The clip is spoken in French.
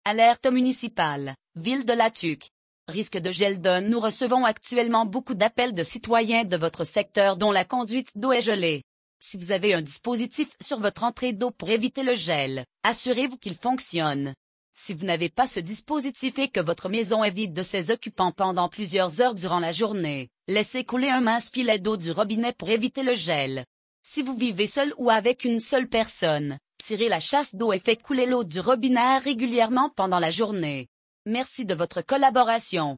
Alerte municipale, ville de La Tuque. Risque de gel d'eau. Nous recevons actuellement beaucoup d'appels de citoyens de votre secteur dont la conduite d'eau est gelée. Si vous avez un dispositif sur votre entrée d'eau pour éviter le gel, assurez-vous qu'il fonctionne. Si vous n'avez pas ce dispositif et que votre maison est vide de ses occupants pendant plusieurs heures durant la journée, laissez couler un mince filet d'eau du robinet pour éviter le gel. Si vous vivez seul ou avec une seule personne, tirez la chasse d'eau et faites couler l'eau du robinet régulièrement pendant la journée. Merci de votre collaboration.